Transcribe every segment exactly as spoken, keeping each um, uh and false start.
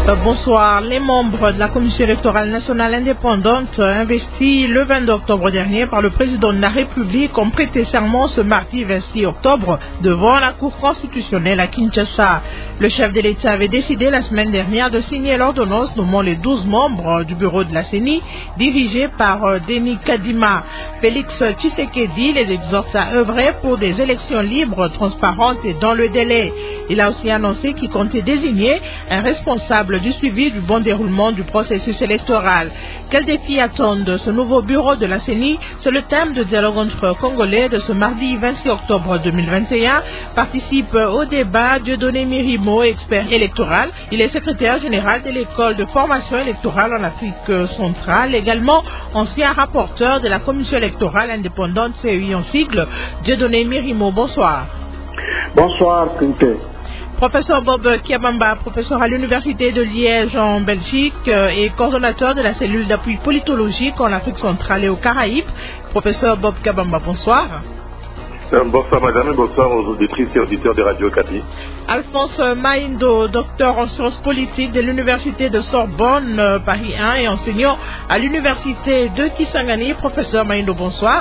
Euh, bonsoir. Les membres de la Commission électorale nationale indépendante investis le vingt-deux octobre dernier par le président de la République ont prêté serment ce mardi vingt-six octobre devant la Cour constitutionnelle à Kinshasa. Le chef de l'État avait décidé la semaine dernière de signer l'ordonnance nommant les douze membres du bureau de la C E N I dirigé par euh, Denis Kadima. Félix Tshisekedi les exhorte à œuvrer pour des élections libres, transparentes et dans le délai. Il a aussi annoncé qu'il comptait désigner un responsable du suivi du bon déroulement du processus électoral. Quels défis attendent ce nouveau bureau de la C E N I? C'est le thème de dialogue entre Congolais de ce mardi vingt-six octobre deux mille vingt et un. Participe au débat Dieudonné Mirimo, expert électoral. Il est secrétaire général de l'école de formation électorale en Afrique centrale, également ancien rapporteur de la commission électorale indépendante C E I en sigle. Dieudonné Mirimo, bonsoir. Bonsoir, Quinté. Professeur Bob Kiabamba, professeur à l'Université de Liège en Belgique et coordonnateur de la cellule d'appui politologique en Afrique centrale et aux Caraïbes. Professeur Bob Kiabamba, bonsoir. Bonsoir madame et bonsoir aux auditrices et auditeurs de Radio Okapi. Alphonse Maindo, docteur en sciences politiques de l'Université de Sorbonne, Paris un et enseignant à l'Université de Kisangani. Professeur Maindo, bonsoir.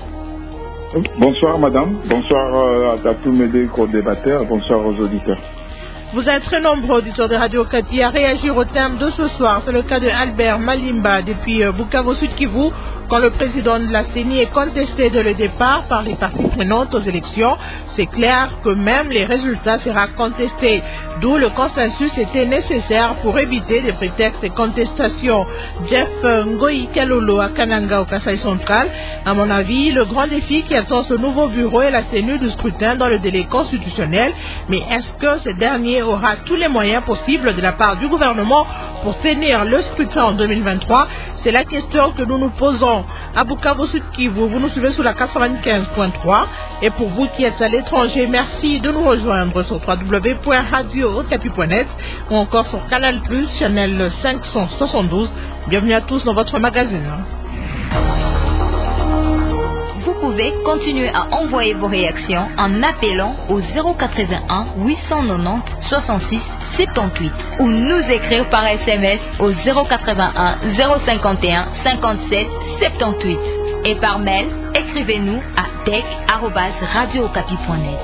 Bonsoir madame, bonsoir euh, à tous mes co-débatteurs, bonsoir aux auditeurs. Vous êtes très nombreux, auditeurs de Radio Okapi, à réagir au thème de ce soir. C'est le cas de Albert Malimba depuis euh, Bukavu Sud Kivu, quand le président de la C E N I est contesté dès le départ par les parties prenantes aux élections. C'est clair que même les résultats seront contestés, d'où le consensus était nécessaire pour éviter des prétextes de contestation. Jeff Ngoyi Kalolo à Kananga au Kasaï central. À mon avis, le grand défi qui attend ce nouveau bureau est la tenue du scrutin dans le délai constitutionnel. Mais est-ce que ce dernier aura tous les moyens possibles de la part du gouvernement pour tenir le scrutin en deux mille vingt-trois? C'est la question que nous nous posons. À Bukavu Sud Kivu, vous nous suivez sur la quatre-vingt-quinze point trois. Et pour vous qui êtes à l'étranger, merci de nous rejoindre sur w w w point radio okapi point net ou encore sur Canal plus, channel cinq cent soixante-douze. Bienvenue à tous dans votre magazine. Vous pouvez continuer à envoyer vos réactions en appelant au zéro quatre-vingt-un huit cent quatre-vingt-dix soixante-six soixante-dix-huit ou nous écrire par S M S au zéro quatre-vingt-un zéro cinquante et un cinquante-sept soixante-dix-huit et par mail, écrivez-nous à tech arobase radio okapi point net.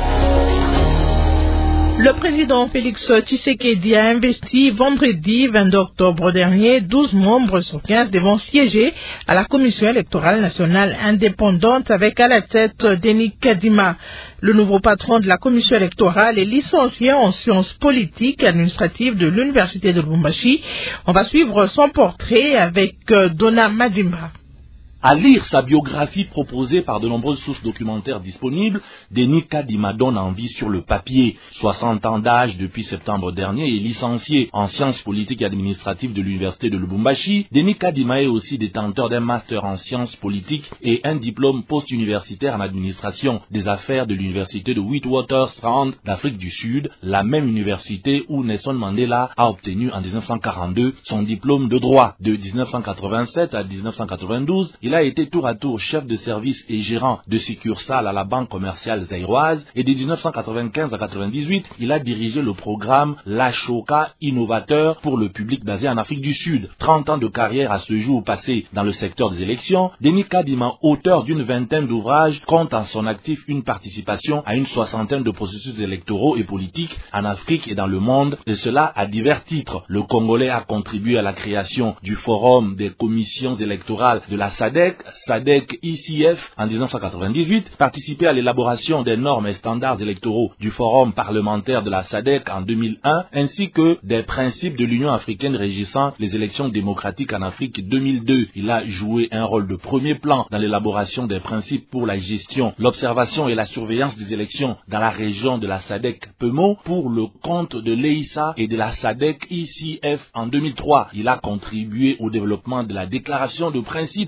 Le président Félix Tshisekedi a investi vendredi vingt-deux octobre dernier douze membres sur quinze devront siéger à la Commission électorale nationale indépendante avec à la tête Denis Kadima. Le nouveau patron de la commission électorale est licencié en sciences politiques et administratives de l'Université de Lubumbashi. On va suivre son portrait avec Donna Madimba. À lire sa biographie proposée par de nombreuses sources documentaires disponibles, Denis Kadima donne envie sur le papier. soixante ans d'âge depuis septembre dernier et licencié en sciences politiques et administratives de l'Université de Lubumbashi, Denis Kadima est aussi détenteur d'un master en sciences politiques et un diplôme post-universitaire en administration des affaires de l'Université de Witwatersrand d'Afrique du Sud, la même université où Nelson Mandela a obtenu en dix-neuf cent quarante-deux son diplôme de droit. De dix-neuf cent quatre-vingt-sept à dix-neuf cent quatre-vingt-douze, il a été tour à tour chef de service et gérant de succursale à la banque commerciale zaïroise et de dix-neuf cent quatre-vingt-quinze à quatre-vingt-dix-huit, il a dirigé le programme L'Ashoka Innovateur pour le public basé en Afrique du Sud. trente ans de carrière à ce jour passé dans le secteur des élections, Denis Kadima, auteur d'une vingtaine d'ouvrages, compte en son actif une participation à une soixantaine de processus électoraux et politiques en Afrique et dans le monde, et cela à divers titres. Le Congolais a contribué à la création du Forum des commissions électorales de la S A D C, S A D C I C F en dix-neuf cent quatre-vingt-dix-huit, participé à l'élaboration des normes et standards électoraux du Forum parlementaire de la S A D C en deux mille un, ainsi que des principes de l'Union africaine régissant les élections démocratiques en Afrique deux mille deux. Il a joué un rôle de premier plan dans l'élaboration des principes pour la gestion, l'observation et la surveillance des élections dans la région de la S A D C P E M O pour le compte de l'E I S A et de la S A D C I C F en deux mille trois. Il a contribué au développement de la déclaration de principes pour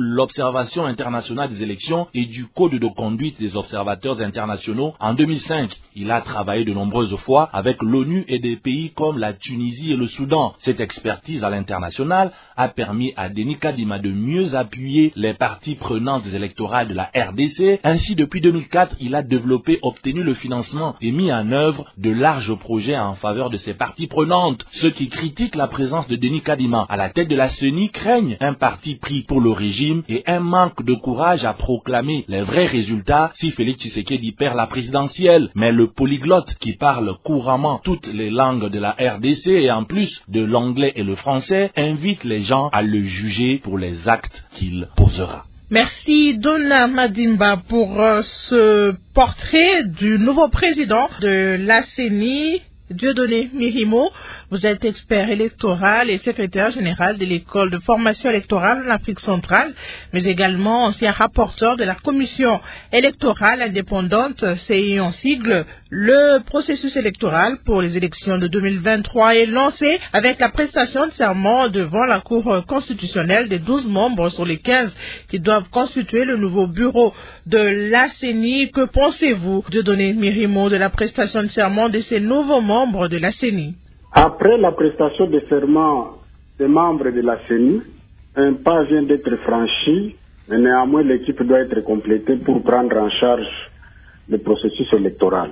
l'observation internationale des élections et du code de conduite des observateurs internationaux en deux mille cinq. Il a travaillé de nombreuses fois avec l'ONU et des pays comme la Tunisie et le Soudan. Cette expertise à l'international a permis à Denis Kadima de mieux appuyer les parties prenantes électorales de la R D C. Ainsi, depuis deux mille quatre, il a développé, obtenu le financement et mis en œuvre de larges projets en faveur de ces parties prenantes. Ceux qui critiquent la présence de Denis Kadima à la tête de la C E N I craignent un parti pris pour le régime et un manque de courage à proclamer les vrais résultats si Félix Tshisekedi perd la présidentielle. Mais le polyglotte qui parle couramment toutes les langues de la R D C et en plus de l'anglais et le français invite les gens à le juger pour les actes qu'il posera. Merci Donna Madimba pour euh, ce portrait du nouveau président de l'A C E N I, Dieudonné Mirimo. Vous êtes expert électoral et secrétaire général de l'école de formation électorale en Afrique centrale, mais également ancien rapporteur de la commission électorale indépendante, C I en sigle. Le processus électoral pour les élections de deux mille vingt-trois est lancé avec la prestation de serment devant la Cour constitutionnelle des douze membres sur les quinze qui doivent constituer le nouveau bureau de l'A C E N I. Que pensez-vous, Dieudonné Mirimo, de la prestation de serment de ces nouveaux membres de l'A C E N I? Après la prestation de serment des membres de la C E N I, un pas vient d'être franchi, mais néanmoins l'équipe doit être complétée pour prendre en charge le processus électoral.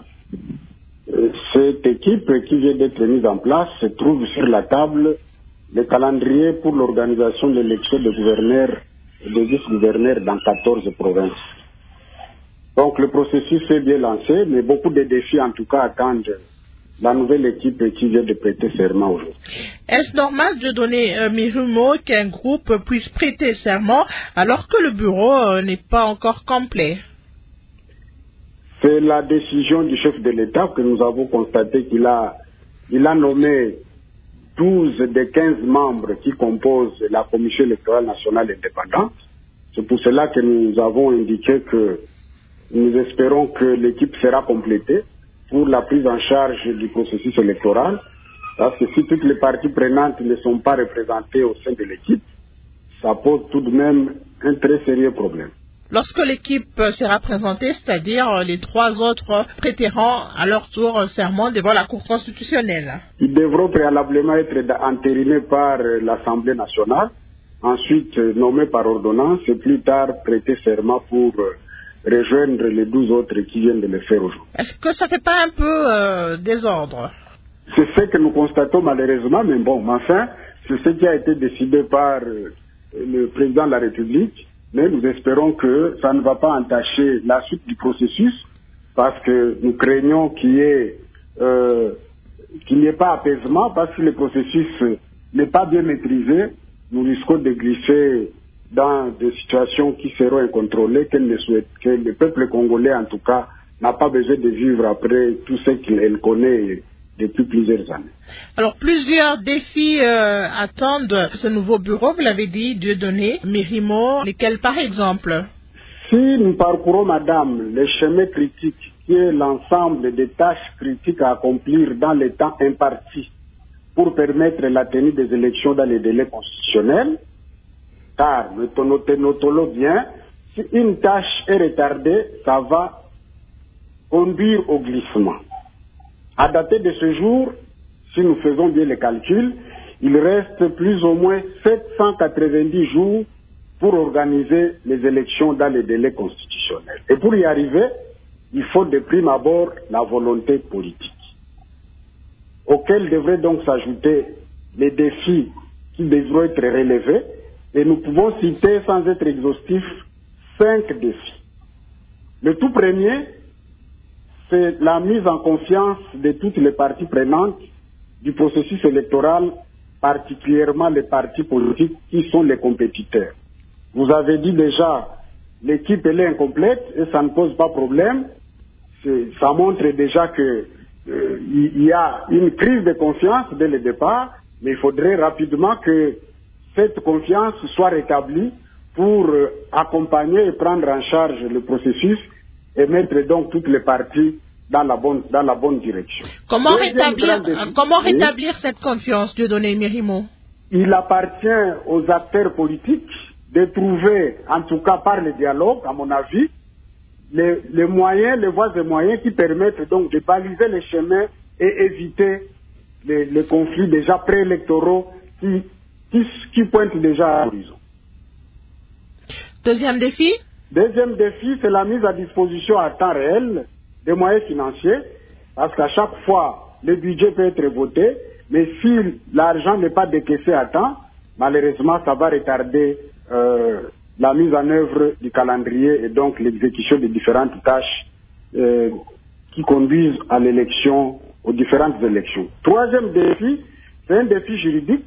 Cette équipe qui vient d'être mise en place se trouve sur la table le calendrier pour l'organisation de l'élection de gouverneurs et de vice-gouverneurs dans quatorze provinces. Donc le processus est bien lancé, mais beaucoup de défis en tout cas attendent la nouvelle équipe qui vient de prêter serment aujourd'hui. Est-ce normal de donner euh, Mirimo qu'un groupe puisse prêter serment alors que le bureau euh, n'est pas encore complet? C'est la décision du chef de l'État que nous avons constaté qu'il a, il a nommé douze des quinze membres qui composent la Commission électorale nationale indépendante. C'est pour cela que nous avons indiqué que nous espérons que l'équipe sera complétée pour la prise en charge du processus électoral, parce que si toutes les parties prenantes ne sont pas représentées au sein de l'équipe, ça pose tout de même un très sérieux problème. Lorsque l'équipe sera présentée, c'est-à-dire les trois autres prêteront à leur tour serment devant la Cour constitutionnelle. Ils devront préalablement être entérinés par l'Assemblée nationale, ensuite nommés par ordonnance et plus tard prêter serment pour rejoindre les douze autres qui viennent de le faire aujourd'hui. Est-ce que ça ne fait pas un peu euh, désordre? C'est ce que nous constatons malheureusement, mais bon, enfin, c'est ce qui a été décidé par euh, le président de la République, mais nous espérons que ça ne va pas entacher la suite du processus, parce que nous craignons qu'il y ait, euh, qu'il n'y ait pas apaisement, parce que le processus n'est pas bien maîtrisé, nous risquons de glisser dans des situations qui seront incontrôlées, qu'elle ne souhaite, que le peuple congolais, en tout cas, n'a pas besoin de vivre après tout ce qu'il connaît depuis plusieurs années. Alors, plusieurs défis euh, attendent ce nouveau bureau, vous l'avez dit, Dieudonné Mirimo, lesquels par exemple? Si nous parcourons, madame, le chemin critique, qui est l'ensemble des tâches critiques à accomplir dans les temps impartis pour permettre la tenue des élections dans les délais constitutionnels, car, notons-le bien, si une tâche est retardée, ça va conduire au glissement. À dater de ce jour, si nous faisons bien les calculs, il reste plus ou moins sept cent quatre-vingt-dix jours pour organiser les élections dans les délais constitutionnels. Et pour y arriver, il faut de prime abord la volonté politique, auquel devraient donc s'ajouter les défis qui devront être relevés. Et nous pouvons citer, sans être exhaustifs, cinq défis. Le tout premier, c'est la mise en confiance de toutes les parties prenantes du processus électoral, particulièrement les partis politiques qui sont les compétiteurs. Vous avez dit déjà, l'équipe elle est incomplète et ça ne pose pas problème. Ça montre déjà qu'il euh, y a une crise de confiance dès le départ, mais il faudrait rapidement que cette confiance soit rétablie pour euh, accompagner et prendre en charge le processus et mettre donc toutes les parties dans la bonne, dans la bonne direction. Comment rétablir, comment rétablir oui. cette confiance, Dieudonné Mirimo? Il appartient aux acteurs politiques de trouver, en tout cas par le dialogue, à mon avis, les, les moyens, les voies et moyens qui permettent donc de baliser les chemins et éviter les, les conflits déjà préélectoraux qui, qui, qui pointent déjà à l'horizon. Deuxième défi? Deuxième défi, c'est la mise à disposition à temps réel des moyens financiers, parce qu'à chaque fois, le budget peut être voté, mais si l'argent n'est pas décaissé à temps, malheureusement, ça va retarder euh, la mise en œuvre du calendrier et donc l'exécution des différentes tâches euh, qui conduisent à l'élection, aux différentes élections. Troisième défi, c'est un défi juridique.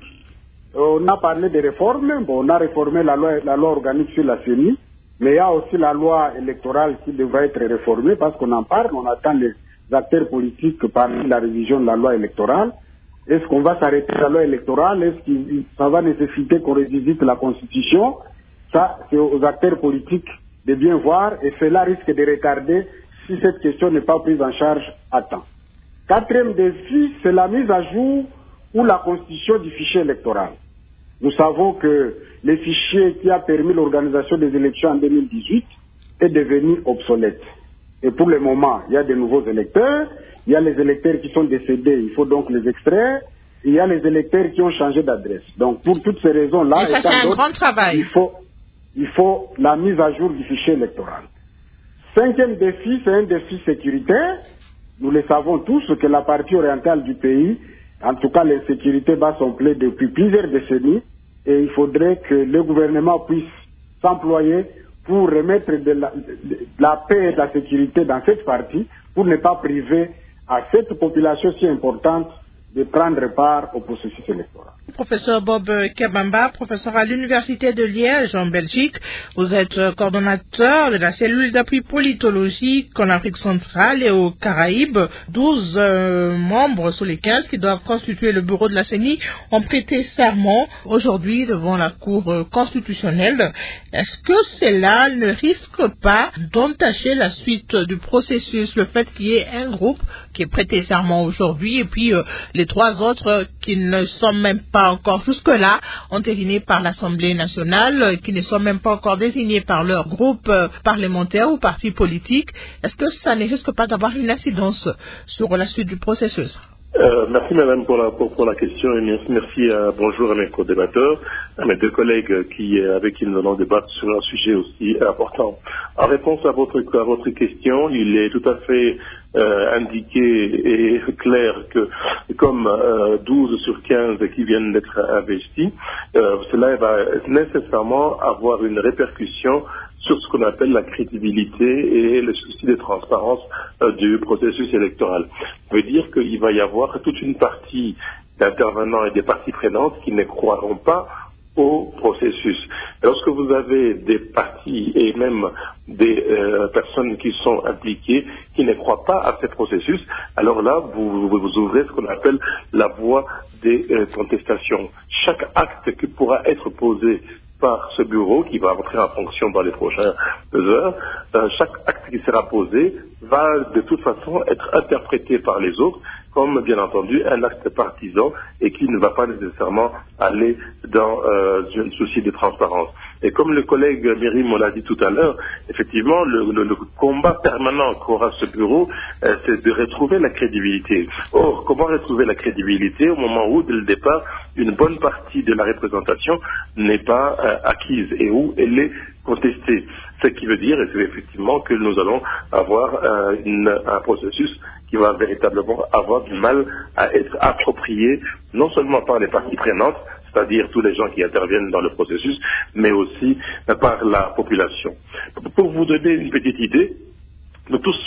On a parlé des réformes, bon, on a réformé la loi, la loi organique sur la C E N I, mais il y a aussi la loi électorale qui devrait être réformée parce qu'on en parle, on attend les acteurs politiques parler de la révision de la loi électorale. Est-ce qu'on va s'arrêter à la loi électorale? Est-ce que ça va nécessiter qu'on revisite la Constitution? Ça, c'est aux acteurs politiques de bien voir et cela risque de retarder si cette question n'est pas prise en charge à temps. Quatrième défi, c'est la mise à jour ou la constitution du fichier électoral. Nous savons que le fichier qui a permis l'organisation des élections en deux mille dix-huit est devenu obsolète. Et pour le moment, il y a de nouveaux électeurs, il y a les électeurs qui sont décédés, il faut donc les extraire, et il y a les électeurs qui ont changé d'adresse. Donc pour toutes ces raisons-là, et ça, c'est un grand travail. Il faut, il faut la mise à jour du fichier électoral. Cinquième défi, c'est un défi sécuritaire. Nous le savons tous que la partie orientale du pays, en tout cas l'insécurité bat son plein depuis plusieurs décennies, et il faudrait que le gouvernement puisse s'employer pour remettre de la, de la paix et de la sécurité dans cette partie, pour ne pas priver à cette population si importante de prendre part au processus électoral. Professeur Bob Kabamba, professeur à l'Université de Liège en Belgique, vous êtes coordonnateur de la cellule d'appui politologique en Afrique centrale et aux Caraïbes. douze euh, membres sur les quinze qui doivent constituer le bureau de la C E N I ont prêté serment aujourd'hui devant la Cour constitutionnelle. Est-ce que cela ne risque pas d'entacher la suite du processus, le fait qu'il y ait un groupe qui ait prêté serment aujourd'hui et puis euh, les trois autres qui ne sont même pas encore jusque-là entérinés par l'Assemblée nationale, qui ne sont même pas encore désignés par leur groupe parlementaire ou parti politique? Est-ce que ça ne risque pas d'avoir une incidence sur la suite du processus? Euh, merci madame pour la, pour, pour la question et merci, merci à, bonjour à mes co-débatteurs, à mes deux collègues qui, avec qui nous allons débattre sur un sujet aussi important. En réponse à votre, à votre question, il est tout à fait euh, indiqué et clair que comme euh, douze sur quinze qui viennent d'être investis, euh, cela va nécessairement avoir une répercussion sur ce qu'on appelle la crédibilité et le souci de transparence euh, du processus électoral. Ça veut dire qu'il va y avoir toute une partie d'intervenants et des parties prenantes qui ne croiront pas au processus. Lorsque vous avez des partis et même des euh, personnes qui sont impliquées qui ne croient pas à ce processus, alors là, vous, vous, vous ouvrez ce qu'on appelle la voie des euh, contestations. Chaque acte qui pourra être posé par ce bureau qui va entrer en fonction dans les prochaines heures, euh, chaque acte qui sera posé va de toute façon être interprété par les autres comme bien entendu un acte partisan et qui ne va pas nécessairement aller dans euh, un souci de transparence. Et comme le collègue Myrim l'a dit tout à l'heure, effectivement, le, le, le combat permanent qu'aura ce bureau, euh, c'est de retrouver la crédibilité. Or, comment retrouver la crédibilité au moment où, dès le départ, une bonne partie de la représentation n'est pas euh, acquise et où elle est contestée. Ce qui veut dire, et c'est effectivement que nous allons avoir euh, une, un processus qui va véritablement avoir du mal à être approprié, non seulement par les parties prenantes, c'est-à-dire tous les gens qui interviennent dans le processus, mais aussi euh, par la population. Pour vous donner une petite idée, nous tous,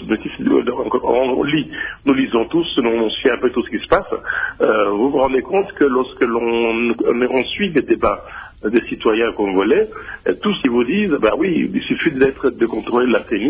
on lit, nous lisons tous, on suit un peu tout ce qui se passe, euh, vous vous rendez compte que lorsque l'on on suit les débats des citoyens congolais, tous ils vous disent, ben oui, il suffit d'être, de contrôler la C E N I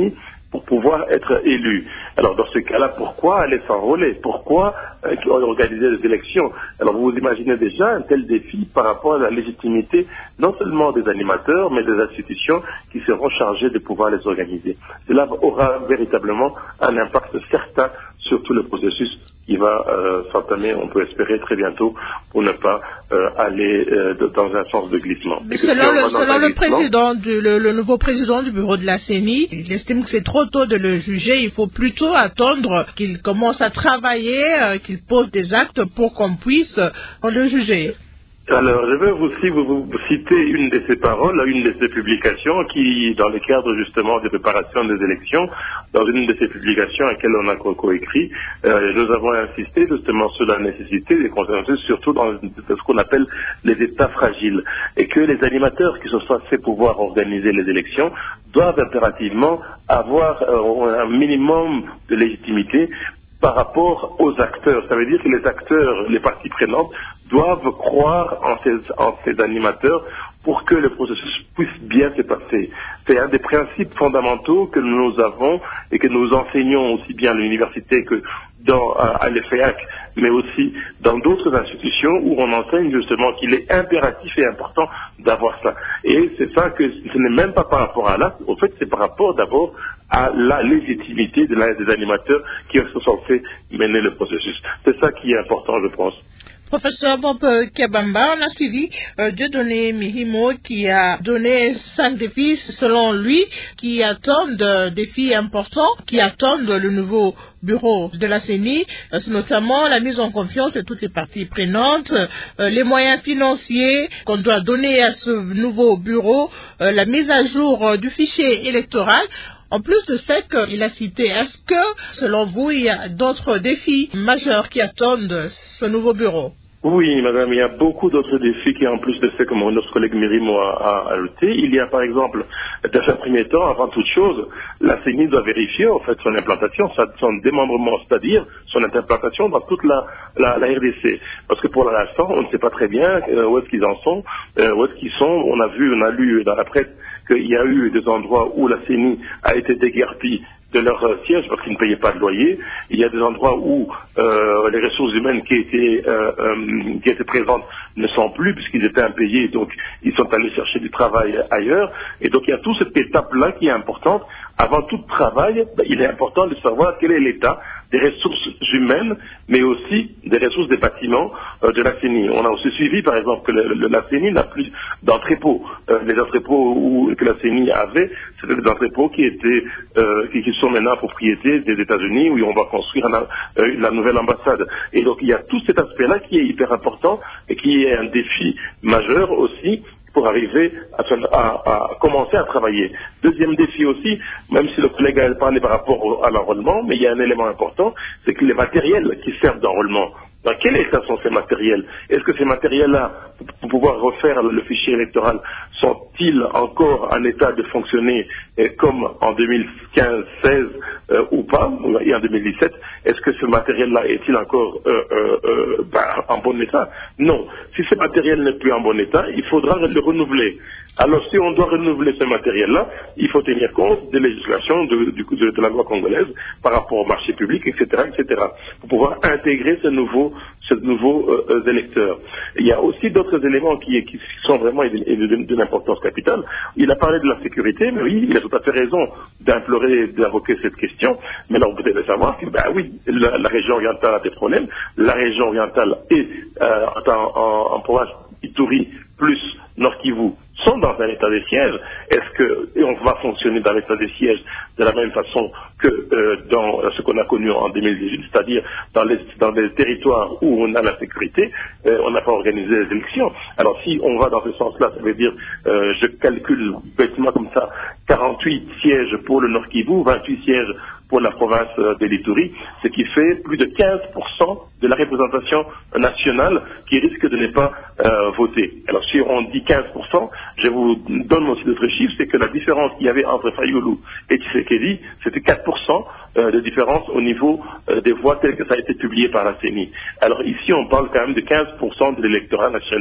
pour pouvoir être élu. Alors dans ce cas-là, pourquoi aller s'enrôler? Pourquoi euh, organiser des élections? Alors vous vous imaginez déjà un tel défi par rapport à la légitimité non seulement des animateurs, mais des institutions qui seront chargées de pouvoir les organiser. Cela aura véritablement un impact certain sur tout le processus qui va euh, s'entamer, on peut espérer très bientôt, pour ne pas euh, aller euh, de, dans un sens de glissement. Mais selon le, selon le président, du, le, le nouveau président du bureau de la C E N I, il estime que c'est trop tôt de le juger. Il faut plutôt attendre qu'il commence à travailler, euh, qu'il pose des actes pour qu'on puisse euh, le juger. Alors, je vais aussi vous, vous, vous citer une de ses paroles, une de ses publications qui, dans le cadre justement de préparation des élections, dans une de ces publications à laquelle on a coécrit, euh, nous avons insisté justement sur la nécessité des consensus, surtout dans ce qu'on appelle les états fragiles, et que les animateurs qui sont censés pouvoir organiser les élections doivent impérativement avoir euh, un minimum de légitimité par rapport aux acteurs. Ça veut dire que les acteurs, les parties prenantes, doivent croire en ces, en ces animateurs pour que le processus puisse bien se passer. C'est un des principes fondamentaux que nous avons et que nous enseignons aussi bien à l'université que dans, à, à l'E F E A C, mais aussi dans d'autres institutions où on enseigne justement qu'il est impératif et important d'avoir ça. Et c'est ça que ce n'est même pas par rapport à l'acte, en fait c'est par rapport d'abord à la légitimité de la, des animateurs qui sont censés mener le processus. C'est ça qui est important, je pense. Professeur Bob Kabamba, on a suivi euh, Dieudonné Mirimo qui a donné cinq défis selon lui qui attendent euh, défis importants, qui attendent le nouveau bureau de la C E N I, euh, c'est notamment la mise en confiance de toutes les parties prenantes, euh, les moyens financiers qu'on doit donner à ce nouveau bureau, euh, la mise à jour euh, du fichier électoral. En plus de ce qu'il a cité, est-ce que, selon vous, il y a d'autres défis majeurs qui attendent ce nouveau bureau? Oui, madame, il y a beaucoup d'autres défis qui, en plus de ce que mon notre collègue Mirimo a, a ajouté. Il y a, par exemple, dans un premier temps, avant toute chose, la C E N I doit vérifier, en fait, son implantation, son démembrement, c'est-à-dire son implantation dans toute la, la, la R D C. Parce que pour l'instant, on ne sait pas très bien euh, où est-ce qu'ils en sont, euh, où est-ce qu'ils sont. On a vu, on a lu dans la presse qu'il y a eu des endroits où la C E N I a été déguerpie de leur euh, siège parce qu'ils ne payaient pas de loyer. Il y a des endroits où euh, les ressources humaines qui étaient, euh, euh, qui étaient présentes ne sont plus puisqu'ils étaient impayés, donc ils sont allés chercher du travail ailleurs. Et donc il y a toute cette étape-là qui est importante. Avant tout travail, ben, il est important de savoir quel est l'état des ressources humaines, mais aussi des ressources des bâtiments euh, de la C E N I. On a aussi suivi, par exemple, que le, le, la C E N I n'a plus d'entrepôts. Euh, les entrepôts où, que la C E N I avait, c'était des entrepôts qui étaient, euh, qui, qui sont maintenant propriété des États-Unis, où on va construire un, euh, la nouvelle ambassade. Et donc il y a tout cet aspect-là qui est hyper important et qui est un défi majeur aussi pour arriver à, à, à commencer à travailler. Deuxième défi aussi, même si le collègue a parlé par rapport au, à l'enrôlement, mais il y a un élément important, c'est que les matériels qui servent d'enrôlement, dans quel état sont ces matériels? Est-ce que ces matériels-là, pour pouvoir refaire le fichier électoral, sont-ils encore en état de fonctionner eh, comme en deux mille quinze seize euh, ou pas, et en deux mille dix-sept? Est-ce que ce matériel-là est-il encore euh, euh, euh, bah, en bon état? Non. Si ce matériel n'est plus en bon état, il faudra le renouveler. Alors, si on doit renouveler ce matériel-là, il faut tenir compte des législations de, du, de, de la loi congolaise par rapport au marché public, et cetera, et cetera, pour pouvoir intégrer ce nouveau, ce nouveau euh, électeur. Il y a aussi d'autres éléments qui, qui sont vraiment d'une importance capitale. Il a parlé de la sécurité, mais oui, il a tout à fait raison d'implorer, d'invoquer cette question. Mais alors, vous devez savoir que, ben oui, la, la région orientale a des problèmes. La région orientale est euh, en, en, en province Ituri plus Nord Kivu sont dans un état de siège. Est-ce que et on va fonctionner dans l'état de siège de la même façon que euh, dans ce qu'on a connu en deux mille dix-huit, c'est-à-dire dans les, dans les territoires où on a la sécurité, euh, on n'a pas organisé les élections. Alors si on va dans ce sens-là, ça veut dire, euh, je calcule bêtement comme ça, quarante-huit sièges pour le Nord Kivu, vingt-huit sièges pour la province de l'Ituri, ce qui fait plus de quinze pour cent de la représentation nationale qui risque de ne pas euh, voter. Alors si on dit quinze pour cent, je vous donne aussi d'autres chiffres, c'est que la différence qu'il y avait entre Fayulu et Tshisekedi, c'était quatre pour cent euh, de différence au niveau euh, des voix telles que ça a été publié par la C E N I. Alors ici, on parle quand même de quinze pour cent de l'électorat national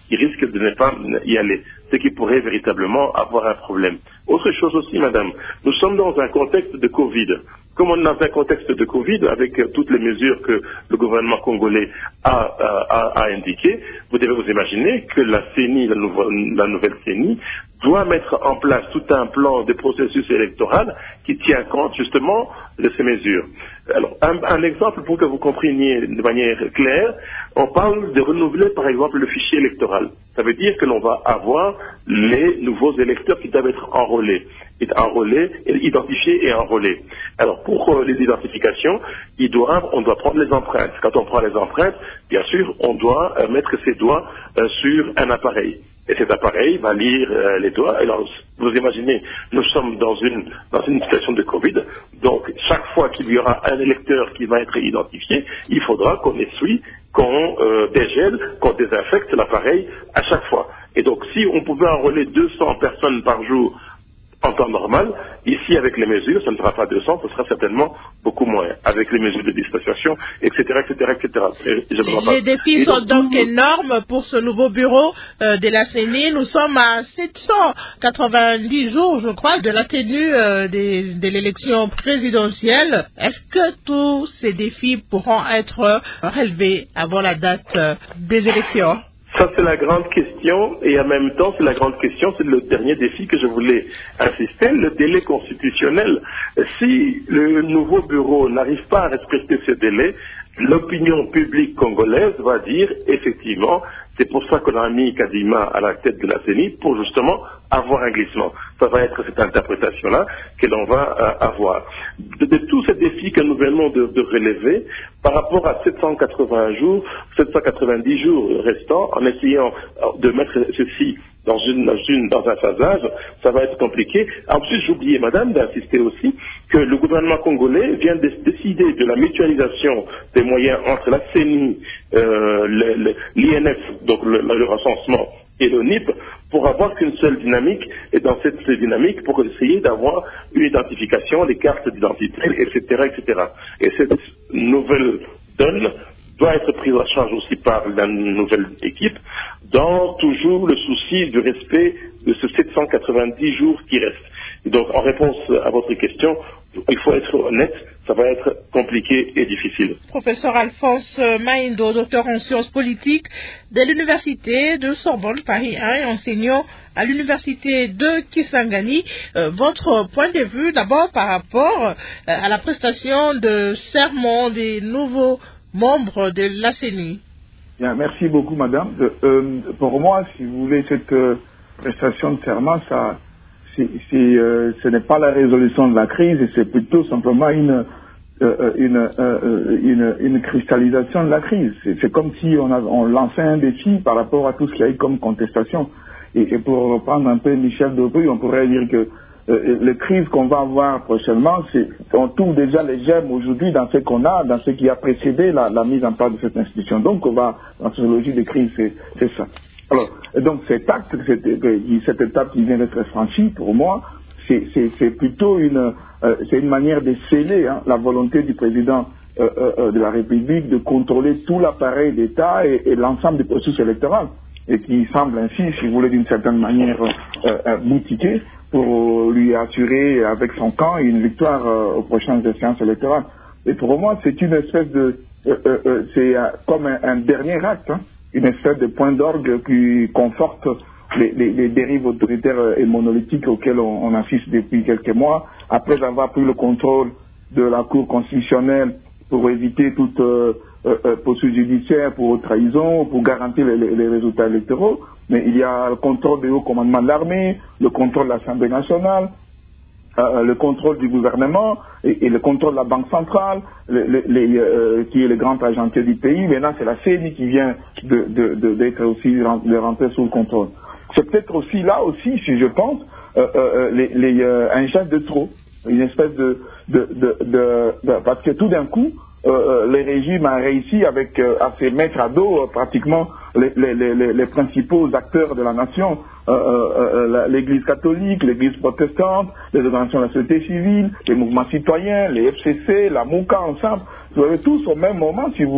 qui risquent de ne pas y aller, ce qui pourrait véritablement avoir un problème. Autre chose aussi, madame, nous sommes dans un contexte de Covid. Comme on est dans un contexte de Covid, avec euh, toutes les mesures que le gouvernement congolais a, a, a indiquées, vous devez vous imaginer que la C E N I, la, nouveau, la nouvelle C E N I, doit mettre en place tout un plan de processus électoral qui tient compte justement de ces mesures. Alors, un, un exemple pour que vous compreniez de manière claire, on parle de renouveler par exemple le fichier électoral. Ça veut dire que l'on va avoir les nouveaux électeurs qui doivent être enrôlés, enrôlés, identifiés et enrôlés. Alors pour euh, les identifications, ils doivent, on doit prendre les empreintes. Quand on prend les empreintes, bien sûr, on doit euh, mettre ses doigts euh, sur un appareil. Et cet appareil va lire euh, les doigts. Alors, vous imaginez, nous sommes dans une, dans une situation de Covid, donc chaque fois qu'il y aura un électeur qui va être identifié, il faudra qu'on essuie, qu'on euh, dégèle, qu'on désinfecte l'appareil à chaque fois. Et donc, si on pouvait enrôler deux cents personnes par jour en temps normal, ici avec les mesures, ça ne sera pas deux cents, ce sera certainement beaucoup moins, avec les mesures de distanciation, et cetera, et cetera, et cetera. Et je les pas... défis et sont donc, donc énormes pour ce nouveau bureau euh, de la C E N I. Nous sommes à sept cent quatre-vingt-dix jours, je crois, de la tenue euh, des, de l'élection présidentielle. Est-ce que tous ces défis pourront être relevés avant la date euh, des élections? Ça, c'est la grande question, et en même temps, c'est la grande question, c'est le dernier défi que je voulais insister, le délai constitutionnel. Si le nouveau bureau n'arrive pas à respecter ce délai, l'opinion publique congolaise va dire, effectivement, c'est pour ça qu'on a mis Kadima à la tête de la C E N I, pour justement avoir un glissement. Ça va être cette interprétation-là que l'on va euh, avoir. De, de tous ces défis que nous venons de, de relever, par rapport à sept cent quatre-vingts jours, sept cent quatre-vingt-dix jours restants, en essayant de mettre ceci dans, une, dans, une, dans un phasage, ça va être compliqué. Ensuite, j'oubliais, madame, d'insister aussi que le gouvernement congolais vient de décider de la mutualisation des moyens entre la C E N I, euh, l'I N F, donc le, le recensement, et le N I P, pour avoir qu'une seule dynamique, et dans cette dynamique, pour essayer d'avoir une identification, des cartes d'identité, et cetera, et cetera. Et cette nouvelle donne doit être prise en charge aussi par la nouvelle équipe, dans toujours le souci du respect de ce sept cent quatre-vingt-dix jours qui restent. Et donc, en réponse à votre question, il faut être honnête, ça va être compliqué et difficile. Professeur Alphonse Maindo, docteur en sciences politiques de l'Université de Sorbonne, Paris un, et enseignant à l'Université de Kisangani. Euh, votre point de vue, d'abord, par rapport euh, à la prestation de serment des nouveaux membres de la C E N I. Bien, merci beaucoup, madame. Euh, euh, pour moi, si vous voulez, cette euh, prestation de serment, ça... C'est, c'est, euh, ce n'est pas la résolution de la crise, c'est plutôt simplement une, euh, une, euh, une, une cristallisation de la crise. C'est, c'est comme si on, a, on lançait un défi par rapport à tout ce qu'il y a eu comme contestation. Et, et pour reprendre un peu Michel Debrue, on pourrait dire que euh, les crises qu'on va avoir prochainement, c'est, on trouve déjà les germes aujourd'hui dans ce qu'on a, dans ce qui a précédé la, la mise en place de cette institution. Donc on va, dans cette logique de crise, c'est, c'est ça. Alors, donc cet acte, cette, cette étape qui vient d'être franchie, pour moi, c'est, c'est, c'est plutôt une, euh, c'est une manière de sceller hein, la volonté du président euh, euh, de la République de contrôler tout l'appareil d'État et, et l'ensemble du processus électoral, et qui semble ainsi, si vous voulez, d'une certaine manière euh, euh, boutiqué pour lui assurer avec son camp une victoire euh, aux prochaines séances électorales. Et pour moi, c'est une espèce de, euh, euh, c'est euh, comme un, un dernier acte. Hein, une espèce de point d'orgue qui conforte les, les, les dérives autoritaires et monolithiques auxquelles on, on assiste depuis quelques mois, après avoir pris le contrôle de la Cour constitutionnelle pour éviter toute euh, euh, poursuite judiciaire pour trahison, pour garantir les, les, les résultats électoraux. Mais il y a le contrôle du haut commandement de l'armée, le contrôle de l'Assemblée nationale, Euh, le contrôle du gouvernement et, et le contrôle de la Banque centrale, le, le, les, euh, qui est le grand agentier du pays. Maintenant, c'est la C E N I qui vient de, de, de, d'être aussi de rentrer sous le contrôle. C'est peut-être aussi là aussi, si je pense, euh, euh, les, les, euh, un geste de trop, une espèce de, de, de, de, de parce que tout d'un coup, euh, le régime a réussi avec euh, à se mettre à dos euh, pratiquement les, les, les, les principaux acteurs de la nation, euh, euh, l'Église catholique, l'Église protestante, les organisations de la société civile, les mouvements citoyens, les F C C, la MOUCA ensemble. Vous avez tous au même moment, si vous voulez,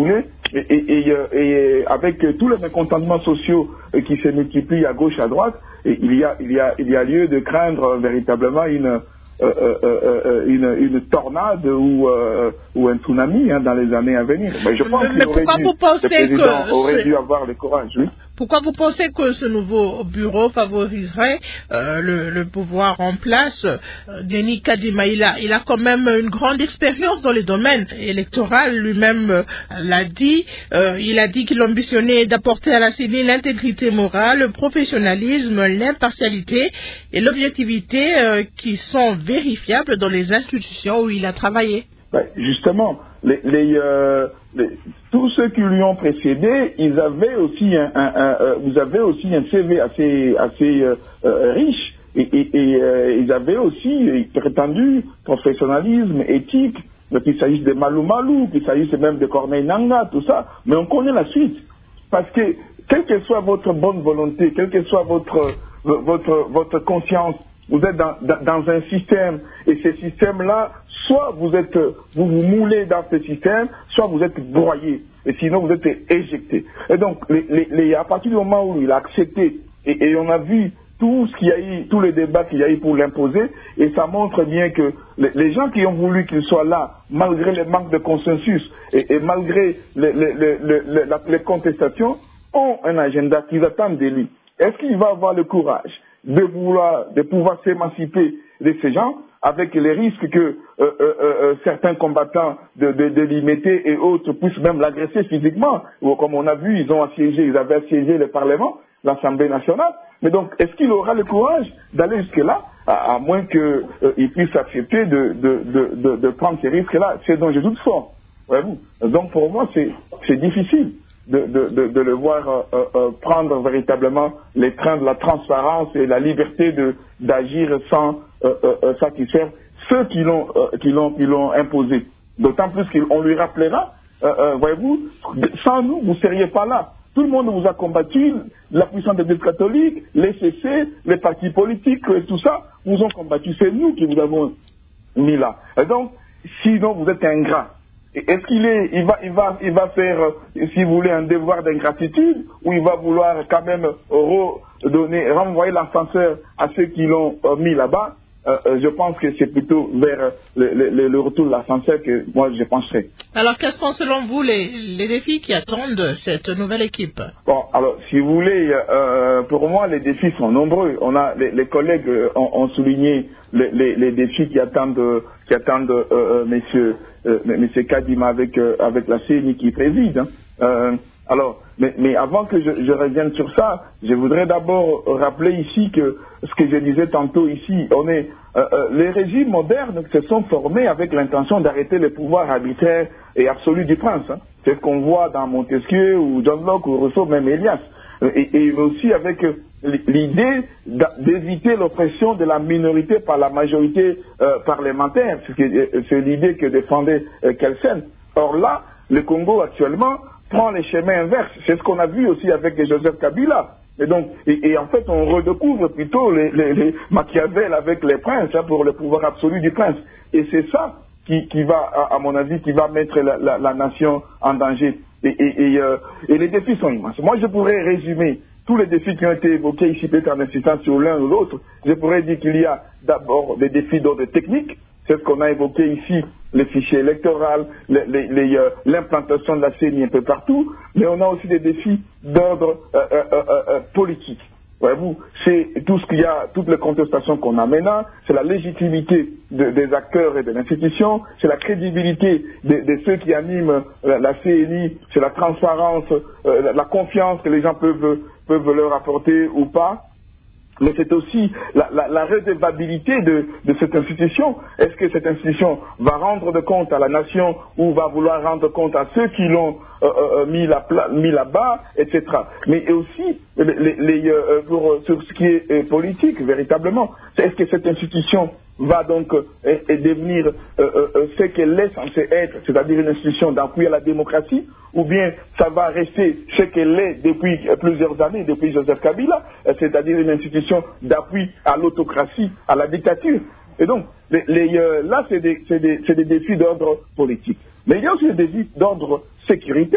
et, et, et, et avec tous les mécontentements sociaux qui se multiplient à gauche, à droite, et il y a, il y a, il y a lieu de craindre véritablement une, euh, euh, euh, une, une tornade ou, euh, ou un tsunami hein, dans les années à venir. Mais je pense mais, qu'il mais aurait pourquoi dû, vous pensez le président que aurait dû avoir le courage, oui. Pourquoi vous pensez que ce nouveau bureau favoriserait euh, le, le pouvoir en place? euh, Denis Kadima, il a, il a quand même une grande expérience dans les domaines électoraux, lui-même euh, l'a dit. Euh, il a dit qu'il ambitionnait d'apporter à la C E N I l'intégrité morale, le professionnalisme, l'impartialité et l'objectivité euh, qui sont vérifiables dans les institutions où il a travaillé. Ben, justement, les, les, euh, les, tous ceux qui lui ont précédé, ils avaient aussi un, un, un, euh, vous avez aussi un C V assez, assez euh, euh, riche et, et, et euh, ils avaient aussi prétendu professionnalisme, éthique, qu'il s'agisse de Malou Malou, qu'il s'agisse même de Corneille Nangaa, tout ça, mais on connaît la suite. Parce que, quelle que soit votre bonne volonté, quelle que soit votre, votre, votre conscience, vous êtes dans, dans, dans un système, et ce système-là, soit vous êtes, vous vous moulez dans ce système, soit vous êtes broyé, et sinon vous êtes éjecté. Et donc, les, les, les, à partir du moment où il a accepté, et, et on a vu tout ce qu'il y a eu, tous les débats qu'il y a eu pour l'imposer, et ça montre bien que les, les gens qui ont voulu qu'il soit là, malgré les manques de consensus, et, et malgré les, les, les, les, la, les contestations, ont un agenda qu'ils attendent de lui. Est-ce qu'il va avoir le courage de vouloir, de pouvoir s'émanciper de ces gens, avec les risques que euh, euh, euh, certains combattants de, de, de l'I M T et autres puissent même l'agresser physiquement, ou comme on a vu, ils ont assiégé, ils avaient assiégé le Parlement, l'Assemblée nationale. Mais donc, est-ce qu'il aura le courage d'aller jusque-là, à, à moins qu'il euh, puisse accepter de, de, de, de, de prendre ces risques-là? C'est dont je doute fort. Voyez-vous. Donc, pour moi, c'est, c'est difficile de, de, de, de le voir euh, euh, prendre véritablement les trains de la transparence et la liberté de, d'agir sans euh, euh, satisfaire ceux qui l'ont, euh, qui l'ont, qui l'ont imposé. D'autant plus qu'on lui rappellera, euh, euh, voyez-vous, sans nous, vous ne seriez pas là. Tout le monde vous a combattu, la puissance des Églises catholiques, les C C, les partis politiques, et tout ça, vous ont combattu. C'est nous qui vous avons mis là. Et donc, sinon vous êtes ingrat. Est-ce qu'il est, il va, il va, il va faire, si vous voulez, un devoir d'ingratitude, ou il va vouloir quand même redonner, renvoyer l'ascenseur à ceux qui l'ont euh, mis là-bas? Euh, je pense que c'est plutôt vers le, le, le retour de l'ascenseur que moi je penserais. Alors, quels sont selon vous les, les défis qui attendent cette nouvelle équipe? Bon, alors, si vous voulez, euh, pour moi, les défis sont nombreux. On a, les, les collègues ont, ont souligné les, les, les défis qui attendent, qui attendent euh, euh, messieurs, euh, monsieur Kadima avec, euh, avec la C E N I qui préside. Hein. Euh, alors, mais, mais avant que je, je revienne sur ça, je voudrais d'abord rappeler ici que ce que je disais tantôt ici, on est, euh, euh, les régimes modernes se sont formés avec l'intention d'arrêter le pouvoir arbitraire et absolu du prince. Hein. C'est ce qu'on voit dans Montesquieu ou John Locke ou Rousseau, même Elias. Et, et aussi avec l'idée d'éviter l'oppression de la minorité par la majorité euh, parlementaire. C'est l'idée que défendait euh, Kelsen. Or là, le Congo actuellement prend les chemins inverses. C'est ce qu'on a vu aussi avec Joseph Kabila. Et donc, et, et en fait, on redécouvre plutôt les, les, les Machiavel avec les princes, hein, pour le pouvoir absolu du prince. Et c'est ça qui, qui va, à, à mon avis, qui va mettre la, la, la nation en danger. Et, et, et, euh, et les défis sont immenses. Moi, je pourrais résumer tous les défis qui ont été évoqués ici, peut-être en insistant sur l'un ou l'autre. Je pourrais dire qu'il y a d'abord des défis d'ordre technique. C'est ce qu'on a évoqué ici, les fichiers électoraux, l'implantation euh, de la C E N I un peu partout, mais on a aussi des défis d'ordre euh, euh, euh, euh, politique. Voyez-vous, c'est tout ce qu'il y a, toutes les contestations qu'on a maintenant, c'est la légitimité de, des acteurs et de l'institution, c'est la crédibilité de, de ceux qui animent la, la C E N I, c'est la transparence, euh, la, la confiance que les gens peuvent, peuvent leur apporter ou pas. Mais c'est aussi la, la, la redevabilité de, de cette institution. Est-ce que cette institution va rendre de compte à la nation ou va vouloir rendre compte à ceux qui l'ont euh, euh, mis, là, mis là-bas, et cetera. Mais aussi, les, les, euh, pour, sur ce qui est euh, politique, véritablement, est-ce que cette institution va donc euh, et devenir euh, euh, ce qu'elle est censée être, c'est-à-dire une institution d'appui à la démocratie, ou bien ça va rester ce qu'elle est depuis plusieurs années, depuis Joseph Kabila, c'est-à-dire une institution d'appui à l'autocratie, à la dictature. Et donc, les, les, euh, là, c'est des, c'est des, c'est des défis d'ordre politique. Mais il y a aussi des défis d'ordre sécuritaire.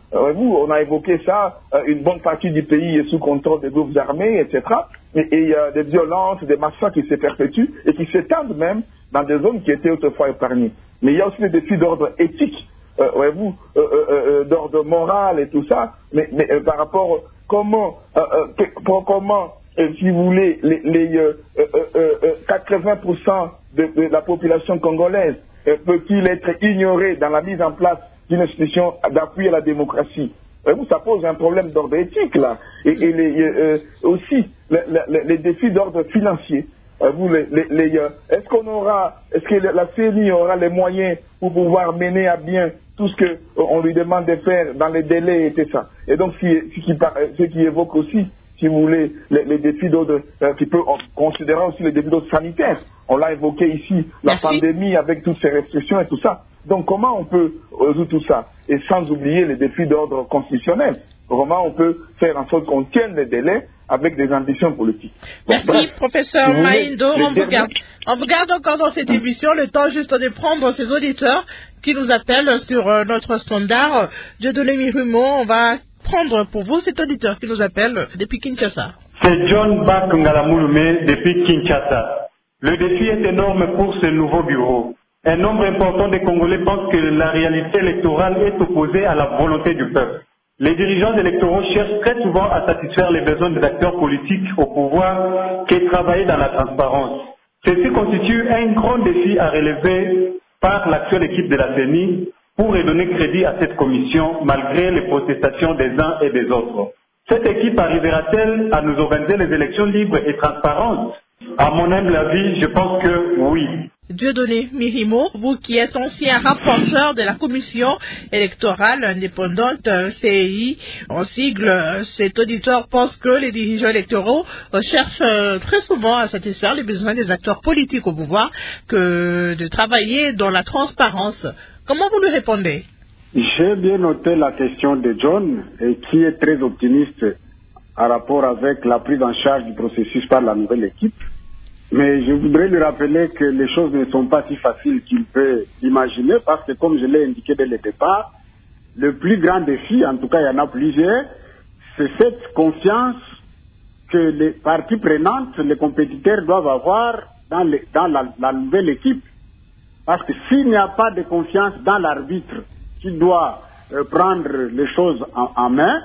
Euh, vous, on a évoqué ça, euh, une bonne partie du pays est sous contrôle des groupes armés, et cetera. Et il y a des violences, des massacres qui se perpétuent et qui s'étendent même dans des zones qui étaient autrefois épargnées. Mais il y a aussi des défis d'ordre éthique, euh, voyez-vous, euh, euh, euh, d'ordre moral et tout ça. Mais, mais euh, par rapport comment, euh, euh, pour, comment, euh, si vous voulez, les, les euh, euh, euh, euh, quatre-vingts pour cent de, de la population congolaise euh, peut-il être ignoré dans la mise en place d'une institution d'appui à la démocratie? Vous, ça pose un problème d'ordre éthique, là. Et, et les, euh, aussi, les, les, les défis d'ordre financier. Euh, vous, les, les, les, euh, est-ce qu'on aura, est-ce que la C E N I aura les moyens pour pouvoir mener à bien tout ce qu'on lui demande de faire dans les délais et tout ça? Et donc, ce qui, ce qui, ce qui évoque aussi, si vous voulez, les, les défis d'ordre, euh, qui peut considérer aussi les défis d'ordre sanitaire. On l'a évoqué ici, la Merci. pandémie avec toutes ces restrictions et tout ça. Donc, comment on peut résoudre tout ça? Et sans oublier les défis d'ordre constitutionnel. Comment on peut faire en sorte qu'on tienne les délais avec des ambitions politiques. Merci, bon, bref, professeur si Maïndo. On vous, garde, on vous garde encore dans cette émission le temps juste de prendre ces auditeurs qui nous appellent sur euh, notre standard. Dieudonné Mirumo, on va prendre pour vous cet auditeur qui nous appelle depuis Kinshasa. C'est John Bak Ngalamulume depuis Kinshasa. Le défi est énorme pour ce nouveau bureau. Un nombre important de Congolais pensent que la réalité électorale est opposée à la volonté du peuple. Les dirigeants électoraux cherchent très souvent à satisfaire les besoins des acteurs politiques au pouvoir qui travaillent dans la transparence. Ceci constitue un grand défi à relever par l'actuelle équipe de la C E N I pour redonner crédit à cette commission malgré les protestations des uns et des autres. Cette équipe arrivera-t-elle à nous organiser les élections libres et transparentes? À mon humble avis, je pense que oui. Dieudonné Mirimo, vous qui êtes ancien rapporteur de la commission électorale indépendante C E I, en sigle, cet auditeur pense que les dirigeants électoraux cherchent très souvent à satisfaire les besoins des acteurs politiques au pouvoir que de travailler dans la transparence. Comment vous lui répondez? J'ai bien noté la question de John, et qui est très optimiste en rapport avec la prise en charge du processus par la nouvelle équipe. Mais je voudrais lui rappeler que les choses ne sont pas si faciles qu'il peut imaginer, parce que comme je l'ai indiqué dès le départ, le plus grand défi, en tout cas il y en a plusieurs, c'est cette confiance que les parties prenantes, les compétiteurs doivent avoir dans, les, dans la, la nouvelle équipe. Parce que s'il n'y a pas de confiance dans l'arbitre qui doit euh, prendre les choses en, en main,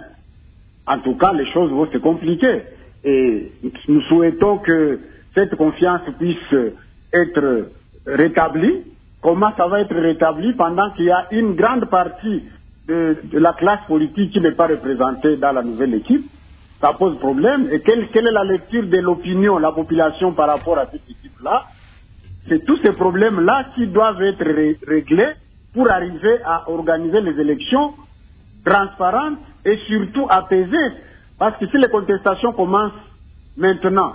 en tout cas les choses vont se compliquer. Et nous souhaitons que cette confiance puisse être rétablie. Comment ça va être rétabli pendant qu'il y a une grande partie de, de la classe politique qui n'est pas représentée dans la nouvelle équipe? Ça pose problème. Et quelle, quelle est la lecture de l'opinion, la population par rapport à cette équipe-là? C'est tous ces problèmes-là qui doivent être ré réglés pour arriver à organiser les élections transparentes et surtout apaisées. Parce que si les contestations commencent maintenant,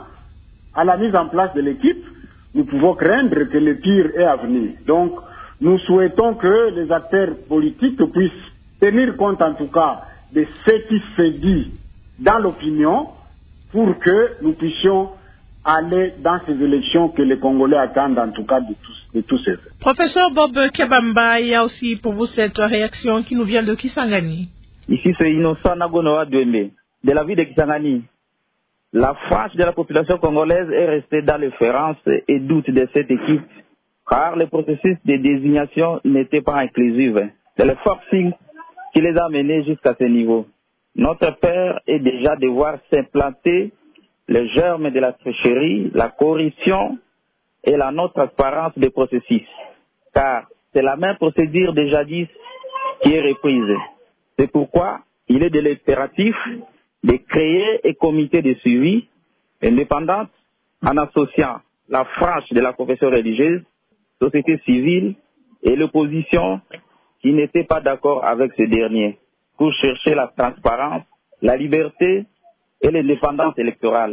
à la mise en place de l'équipe, nous pouvons craindre que le pire est à venir. Donc, nous souhaitons que les acteurs politiques puissent tenir compte, en tout cas, de ce qui se dit dans l'opinion pour que nous puissions aller dans ces élections que les Congolais attendent, en tout cas, de tous, de tous ces faits. Professeur Bob Kebamba, il y a aussi pour vous cette réaction qui nous vient de Kisangani. Ici, c'est Innocent Nagonoa Douembe, de la ville de Kisangani. La frange de la population congolaise est restée dans l'efférence et doute de cette équipe, car le processus de désignation n'était pas inclusif. C'est le forcing qui les a menés jusqu'à ce niveau. Notre peur est déjà de voir s'implanter les germes de la tricherie, la corruption et la non-transparence des processus, car c'est la même procédure de jadis qui est reprise. C'est pourquoi il est de l'impératif de créer un comité de suivi indépendant en associant la frange de la confession religieuse, société civile et l'opposition qui n'était pas d'accord avec ce dernier, pour chercher la transparence, la liberté et l'indépendance électorale,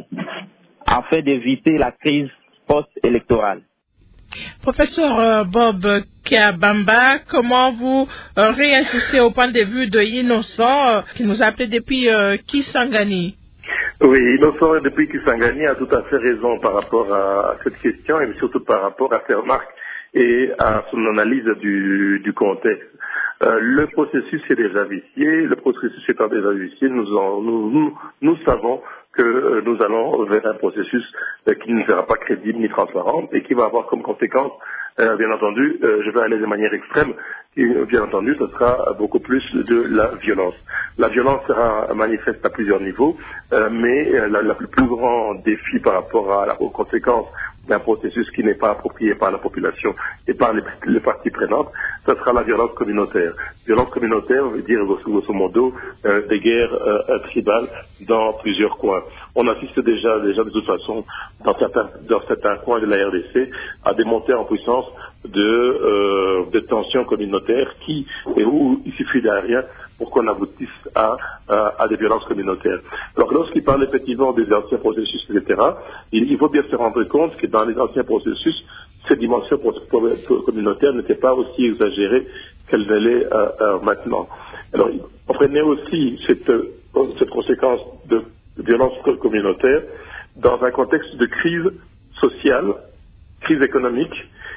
afin d'éviter la crise post-électorale. Professeur euh, Bob Kiabamba, comment vous euh, réagissez au point de vue de Innocent euh, qui nous a appelé depuis euh, Kisangani? Oui, Innocent depuis Kisangani a tout à fait raison par rapport à cette question et surtout par rapport à ses remarques et à son analyse du, du contexte. Euh, le processus est déjà vicié. Le processus étant déjà vicié, nous, en, nous, nous, nous savons que euh, nous allons vers un processus euh, qui ne sera pas crédible ni transparent et qui va avoir comme conséquence, euh, bien entendu, euh, je vais aller de manière extrême, et bien entendu, ce sera beaucoup plus de la violence. La violence sera manifeste à plusieurs niveaux, euh, mais euh, la, la, le plus grand défi par rapport à, à, aux conséquences d'un processus qui n'est pas approprié par la population et par les, les parties prenantes, ce sera la violence communautaire. Violence communautaire veut dire grosso modo euh, des guerres euh, tribales dans plusieurs coins. On assiste déjà, déjà de toute façon dans certains, dans certains coins de la R D C à des montées en puissance de, euh, de tensions communautaires qui, et où il suffit d'un rien pour qu'on aboutisse à, à, à des violences communautaires. Alors lorsqu'il parle effectivement des anciens processus, et cetera, il, il faut bien se rendre compte que dans les anciens processus, ces dimensions communautaires n'étaient pas aussi exagérées qu'elles ne l'est euh, euh, maintenant. Alors on prenait aussi cette, euh, cette conséquence de violence communautaire dans un contexte de crise sociale, crise économique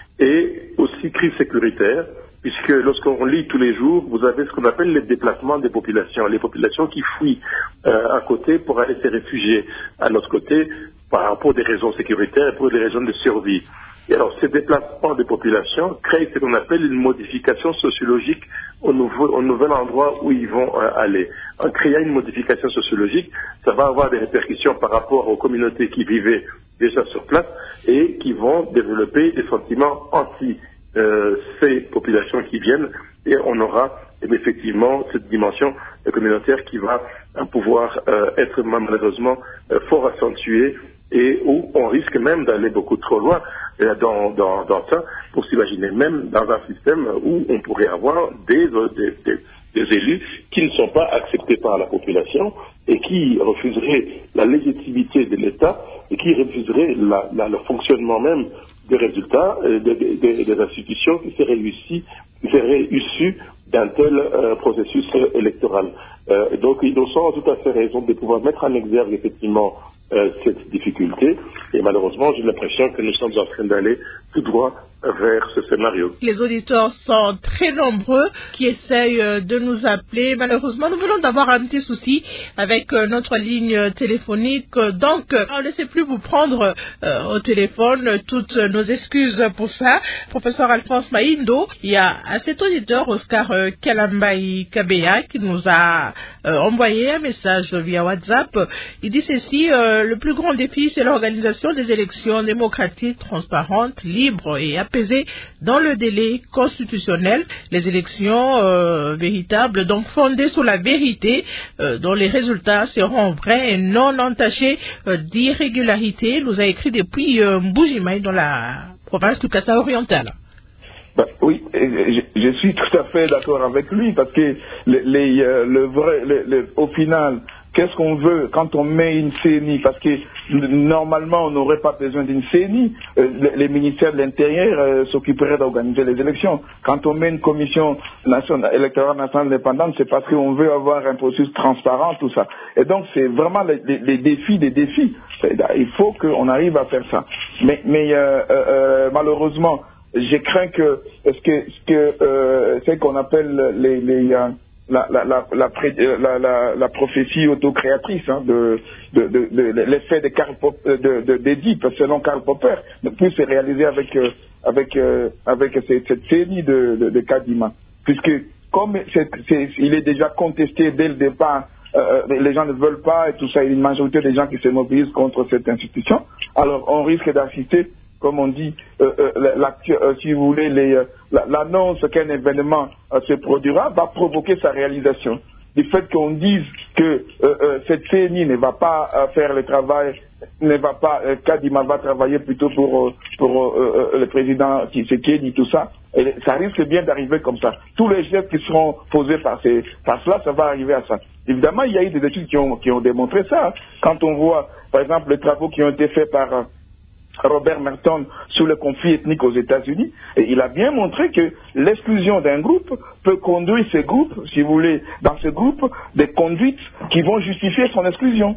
et aussi crise sécuritaire, puisque lorsqu'on lit tous les jours, vous avez ce qu'on appelle les déplacements des populations, les populations qui fuient euh, un côté pour aller se réfugier à l'autre côté par, pour des raisons sécuritaires et pour des raisons de survie. Et alors, ces déplacements des populations créent ce qu'on appelle une modification sociologique au, nouveau, au nouvel endroit où ils vont euh, aller. En créant une modification sociologique, ça va avoir des répercussions par rapport aux communautés qui vivaient déjà sur place et qui vont développer des sentiments anti euh, ces populations qui viennent, et on aura eh bien, effectivement cette dimension euh, communautaire qui va euh, pouvoir euh, être malheureusement euh, fort accentuée et où on risque même d'aller beaucoup trop loin euh, dans, dans, dans ça, pour s'imaginer même dans un système où on pourrait avoir des, des, des, des élus qui ne sont pas acceptés par la population et qui refuseraient la légitimité de l'État et qui refuseraient la, la, le fonctionnement même des résultats euh, des, des, des institutions qui seraient issues, qui seraient issues d'un tel euh, processus euh, électoral. Euh, donc ils ont tout à fait raison de pouvoir mettre en exergue effectivement euh, cette difficulté, et malheureusement j'ai l'impression que nous sommes en train d'aller tout droit vers ce scénario. Les auditeurs sont très nombreux qui essayent de nous appeler. Malheureusement, nous venons d'avoir un petit souci avec notre ligne téléphonique. Donc, on ne sait plus vous prendre euh, au téléphone. Toutes nos excuses pour ça. Professeur Alphonse Maïndo, il y a cet auditeur, Oscar euh, Kalambaï Kabea, qui nous a euh, envoyé un message via WhatsApp. Il dit ceci, euh, le plus grand défi, c'est l'organisation des élections démocratiques, transparentes, libres et apaisées dans le délai constitutionnel, les élections euh, véritables, donc fondées sur la vérité, euh, dont les résultats seront vrais et non entachés euh, d'irrégularité, nous a écrit depuis euh, Mbujimaï dans la province du Kassa oriental. Ben, oui, je, je suis tout à fait d'accord avec lui, parce que les, les, euh, le vrai, le, le, au final, qu'est-ce qu'on veut quand on met une C N I? Parce que normalement, on n'aurait pas besoin d'une C N I. Euh, les, les ministères de l'Intérieur euh, s'occuperaient d'organiser les élections. Quand on met une commission nationale, électorale nationale indépendante, c'est parce qu'on veut avoir un processus transparent, tout ça. Et donc, c'est vraiment les, les, les défis des défis. Il faut qu'on arrive à faire ça. Mais, mais euh, euh, malheureusement, je crains que ce que ce que euh, c'est qu'on appelle les, les euh, La, la, la, la, la, la, la prophétie autocréatrice hein, de, de, de, de l'effet de Karl Popper, de, de, d'Édipe, selon Karl Popper, ne peut se réaliser avec, euh, avec, euh, avec cette, cette série de, de, de Kadima. Puisque, comme c'est, c'est, il est déjà contesté dès le départ, euh, les gens ne veulent pas et tout ça, il y a une majorité des gens qui se mobilisent contre cette institution, alors on risque d'assister, comme on dit, euh, euh, la, euh, si vous voulez, les, euh, la, l'annonce qu'un événement euh, se produira va provoquer sa réalisation. Du fait qu'on dise que euh, euh, cette C N I ne va pas euh, faire le travail, ne va pas, euh, Kadima va travailler plutôt pour, euh, pour euh, euh, le président Tshisekedi, tout ça, et ça risque bien d'arriver comme ça. Tous les gestes qui seront posés par, ces, par cela, ça va arriver à ça. Évidemment, il y a eu des études qui ont, qui ont démontré ça. Quand on voit, par exemple, les travaux qui ont été faits par euh, Robert Merton sur le conflit ethnique aux États-Unis, et il a bien montré que l'exclusion d'un groupe peut conduire ce groupe, si vous voulez, dans ce groupe, des conduites qui vont justifier son exclusion.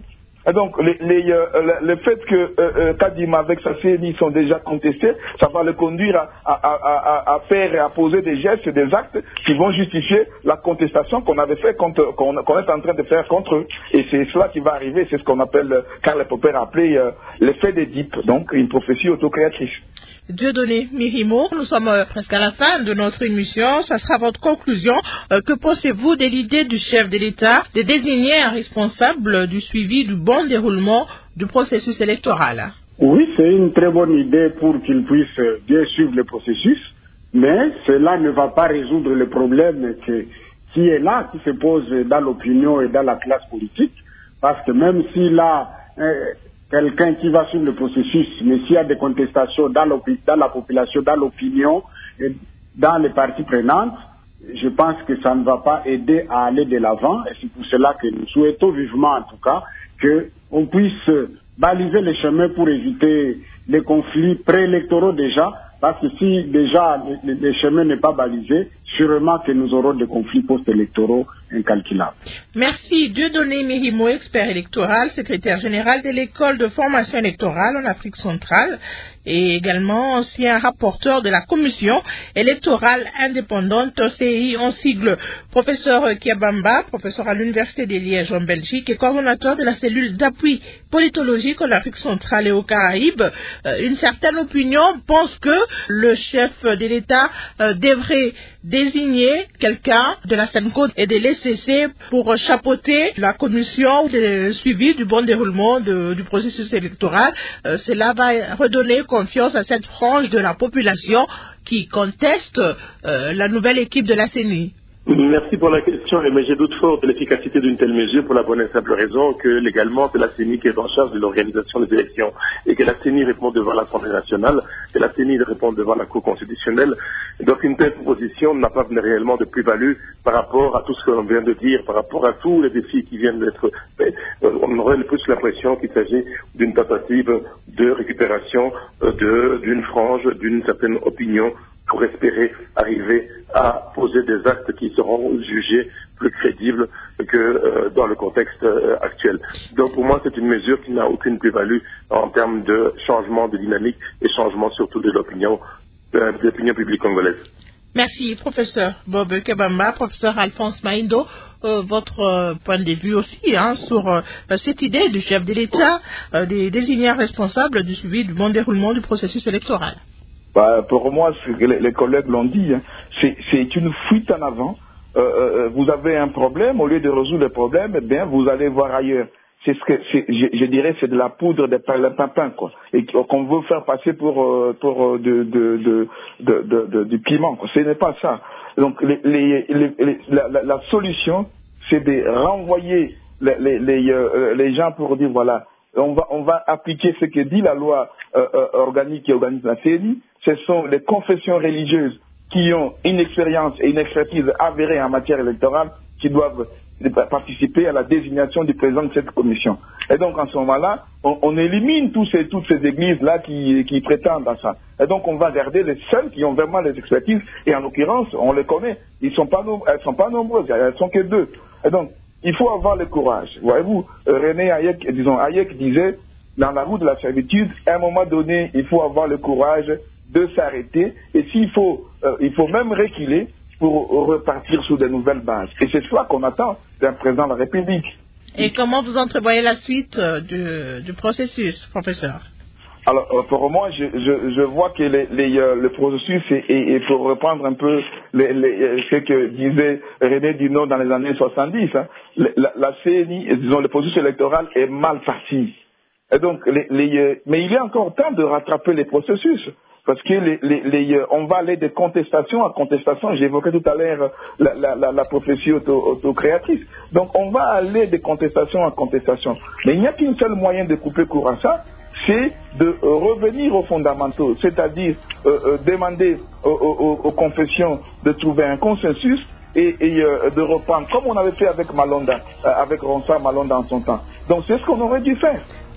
Et donc, les, les, euh, le, le fait que euh, euh, Kadima avec sa C N I sont déjà contestés, ça va le conduire à, à, à, à faire et à poser des gestes, des actes qui vont justifier la contestation qu'on avait fait contre, qu'on, qu'on est en train de faire contre eux. Et c'est cela qui va arriver, c'est ce qu'on appelle, euh, Karl Popper a appelé euh, l'effet d'Édipe, donc une prophétie autocréatrice. Dieudonné Mirimo, nous sommes euh, presque à la fin de notre émission. Ça sera votre conclusion. Euh, que pensez-vous de l'idée du chef de l'État de désigner un responsable du suivi du bon déroulement du processus électoral? Oui, c'est une très bonne idée pour qu'il puisse bien suivre le processus, mais cela ne va pas résoudre le problème que, qui est là, qui se pose dans l'opinion et dans la classe politique, parce que même s'il a euh, quelqu'un qui va suivre le processus, mais s'il y a des contestations dans, dans la population, dans l'opinion, et dans les parties prenantes, je pense que ça ne va pas aider à aller de l'avant. Et c'est pour cela que nous souhaitons vivement, en tout cas, qu'on puisse baliser les chemins pour éviter les conflits préélectoraux déjà, parce que si déjà le, le chemin n'est pas balisé, sûrement que nous aurons des conflits post-électoraux incalculables. Merci Dieudonné Mirimo, expert électoral, secrétaire général de l'école de formation électorale en Afrique centrale et également ancien rapporteur de la commission électorale indépendante C I en sigle. Professeur Kiabamba, professeur à l'Université de Liège en Belgique et coordonnateur de la cellule d'appui politologique en Afrique centrale et aux Caraïbes. Euh, une certaine opinion pense que le chef de l'État euh, devrait désigner quelqu'un de la SENCO et de l'E C C pour chapeauter la commission de suivi du bon déroulement de, du processus électoral. Euh, cela va redonner confiance à cette frange de la population qui conteste euh, la nouvelle équipe de la C E N I. Merci pour la question, mais j'ai doute fort de l'efficacité d'une telle mesure pour la bonne et simple raison que légalement c'est la C E N I qui est en charge de l'organisation des élections et que la C E N I répond devant l'Assemblée nationale, que la C E N I répond devant la Cour constitutionnelle. Donc une telle proposition n'a pas réellement de plus-value par rapport à tout ce que l'on vient de dire, par rapport à tous les défis qui viennent d'être faits. On aurait plus l'impression qu'il s'agit d'une tentative de récupération de, d'une frange, d'une certaine opinion pour espérer arriver à poser des actes qui seront jugés plus crédibles que euh, dans le contexte euh, actuel. Donc pour moi, c'est une mesure qui n'a aucune plus-value en termes de changement de dynamique et changement surtout de l'opinion, euh, de l'opinion publique congolaise. Merci, professeur Bob Kebamba, professeur Alphonse Maindo. Euh, votre euh, point de vue aussi hein, sur euh, cette idée du chef de l'État euh, de désigner un responsable du suivi du bon déroulement du processus électoral. Bah, pour moi, les, les collègues l'ont dit, hein, c'est, c'est une fuite en avant. Euh, euh, vous avez un problème, au lieu de résoudre le problème, eh bien, vous allez voir ailleurs. C'est ce que, c'est, je, je dirais, c'est de la poudre de pimpin, quoi, et qu'on veut faire passer pour euh, pour de, de, de, de, de, de, du piment, quoi. Ce n'est pas ça. Donc, les, les, les, les, la, la, la solution, c'est de renvoyer les, les, les, euh, les gens pour dire voilà. On va, on va appliquer ce que dit la loi euh, euh, organique qui organise la C E N I. Ce sont les confessions religieuses qui ont une expérience et une expertise avérée en matière électorale qui doivent participer à la désignation du président de cette commission. Et donc, en ce moment-là, on, on élimine tous ces, toutes ces églises-là qui, qui prétendent à ça. Et donc, on va garder les seuls qui ont vraiment les expertises. Et en l'occurrence, on les connaît. Ils sont pas, elles ne sont pas nombreuses. Elles ne sont que deux. Et donc, il faut avoir le courage. Voyez-vous, René Hayek, disons, Hayek disait, dans la roue de la servitude, à un moment donné, il faut avoir le courage de s'arrêter. Et s'il faut, euh, il faut même reculer pour repartir sur de nouvelles bases. Et c'est cela qu'on attend d'un président de la République. Et comment vous entrevoyez la suite euh, du, du processus, professeur? Alors, euh, pour moi, je, je, je vois que les, les, euh, le processus, et pour reprendre un peu les, les, ce que disait René Dino dans les années soixante-dix, hein, la, la C E N I, disons, le processus électoral est mal parti. Et donc, les, les, euh, mais il est encore temps de rattraper les processus. Parce que les, les, les, euh, on va aller de contestation à contestation. J'évoquais tout à l'heure la, la, la, la prophétie auto, auto-créatrice. Donc, on va aller de contestation à contestation. Mais il n'y a qu'un seul moyen de couper court à ça, c'est de revenir aux fondamentaux, c'est-à-dire euh, euh, demander aux, aux, aux confessions de trouver un consensus et, et euh, de reprendre, comme on avait fait avec Malonda, euh, avec Ronsa Malonda en son temps. Donc c'est ce qu'on aurait dû faire.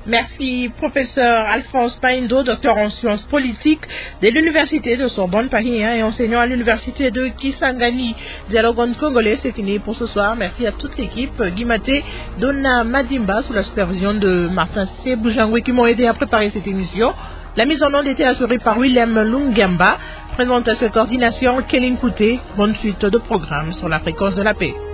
Merci, professeur Alphonse Paindo, docteur en sciences politiques de l'Université de Sorbonne Paris hein, et enseignant à l'Université de Kisangani. Dialogue congolais, c'est fini pour ce soir. Merci à toute l'équipe. Guimaté, Donna Madimba, sous la supervision de Martin C. Boujangwe qui m'ont aidé à préparer cette émission. La mise en onde était assurée par Willem Lungamba. Présentation et coordination, Kéline Kouté. Bonne suite de programmes sur la fréquence de la paix.